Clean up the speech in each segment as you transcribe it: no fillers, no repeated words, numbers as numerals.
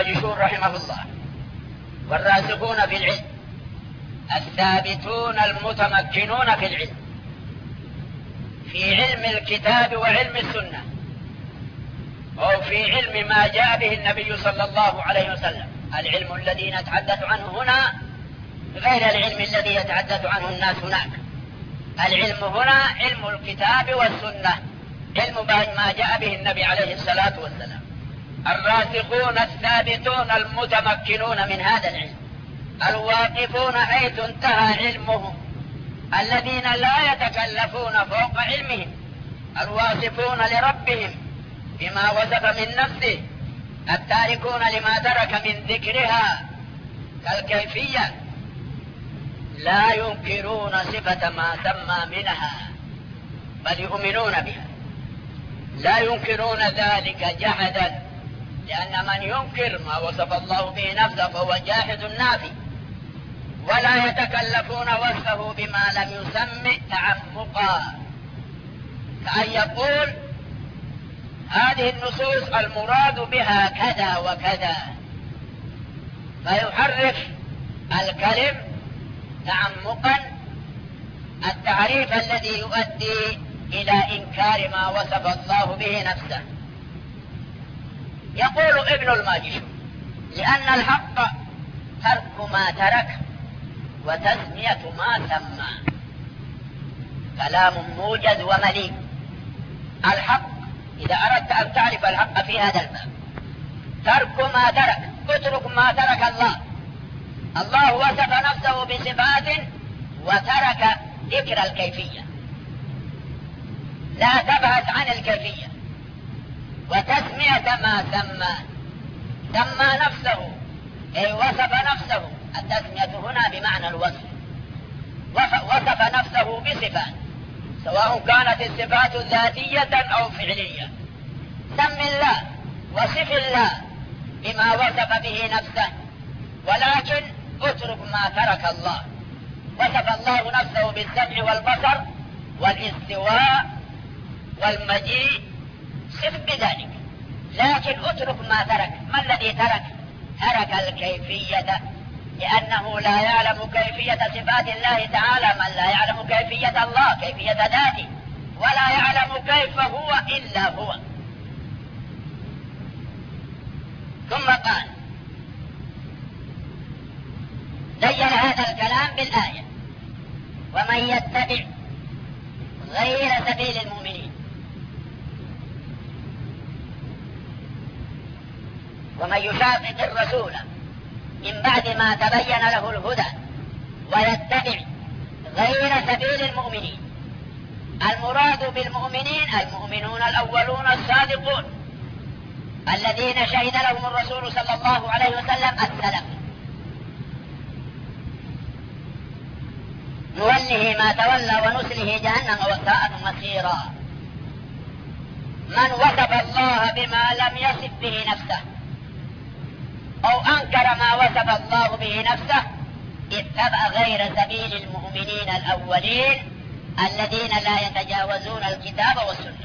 الماجشون رحمه الله: والراسخون في العلم الثابتون المتمكنون في العلم، في علم الكتاب وعلم السنة، أو في علم ما جاء به النبي صلى الله عليه وسلم. العلم الذي نتحدث عنه هنا غير العلم الذي يتحدث عنه الناس هناك. العلم هنا علم الكتاب والسنة، علم ما جاء به النبي عليه الصلاة والسلام. الراسخون الثابتون المتمكنون من هذا العلم، الواقفون حيث انتهى علمهم، الذين لا يتكلفون فوق علمهم، الواصفون لربهم بما وصف من نفسه، التاركون لما ترك من ذكرها كالكيفية، لا ينكرون صفة ما سمى منها بل يؤمنون بها، لا ينكرون ذلك جحدا، لأن من ينكر ما وصف الله به نفسه فهو جاحد نافي. ولا يتكلفون وصفه بما لم يسمى تعمقا، كأن يقول هذه النصوص المراد بها كذا وكذا، فيحرف الكلم تعمقا التعريف الذي يؤدي إلى إنكار ما وصف الله به نفسه. يقول ابن الماجشون: لأن الحق ترك ما ترك وتسمية ما سمى. كلام موجز ومليء. الحق، إذا أردت أن تعرف الحق في هذا الباب، ترك ما ترك، اترك ما ترك الله. الله وصف نفسه بصفات وترك ذكر الكيفية، لا تبحث عن الكيفية. وتسمية ما سمى، سمى نفسه أي وصف نفسه. التسمية هنا بمعنى الوصف، وصف نفسه بصفات، سواء كانت الصفات ذاتية أو فعلية. سم الله وصف الله بما وصف به نفسه، ولكن اترك ما ترك الله. وصف الله نفسه بالسمع والبصر والاستواء والمجيء، صف بذلك، لكن اترك ما ترك. ما الذي ترك؟ ترك الكيفية، لأنه لا يعلم كيفية صفات الله تعالى من لا يعلم كيفية الله، كيفية ذاته، ولا يعلم كيف هو إلا هو. ثم قال: زين هذا الكلام بالآية: ومن يتبع غير سبيل المؤمنين. ومن يشاقق الرسول من بعد ما تبين له الهدى ويتبع غير سبيل المؤمنين. المراد بالمؤمنين المؤمنون الأولون الصادقون، الذين شهد لهم الرسول صلى الله عليه وسلم السلف. نوله ما تولى ونسله جهنم وساءت مصيرا. من وصف الله بما لم يصف به نفسه أو أنكر ما وصف الله به نفسه اتبع غير سبيل المؤمنين الأولين الذين لا يتجاوزون الكتاب والسنة.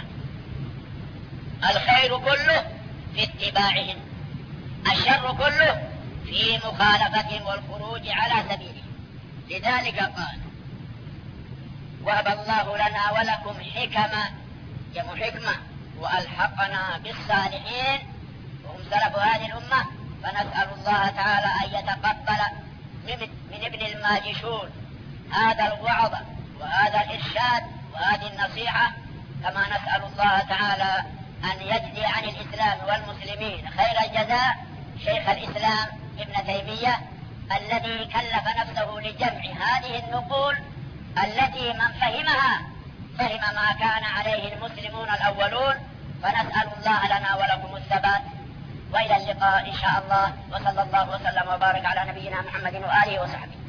الخير كله في اتباعهم، الشر كله في مخالفتهم والخروج على سبيلهم. لذلك قال: وهب الله لنا ولكم حكما، جمع حكمة، وألحقنا بالصالحين وهم سلف هذه الأمة. فنسأل الله تعالى أن يتقبل من ابن الماجشون هذا الوعظ وهذا الإرشاد وهذه النصيحة، كما نسأل الله تعالى أن يجزي عن الإسلام والمسلمين خير الجزاء شيخ الإسلام ابن تيمية، الذي كلف نفسه لجمع هذه النقول التي من فهمها فهم ما كان عليه المسلمون الأولون. فنسأل الله لنا ولكم الثبات، وإلى اللقاء إن شاء الله، وصلى الله وسلم وبارك على نبينا محمد وآله وصحبه.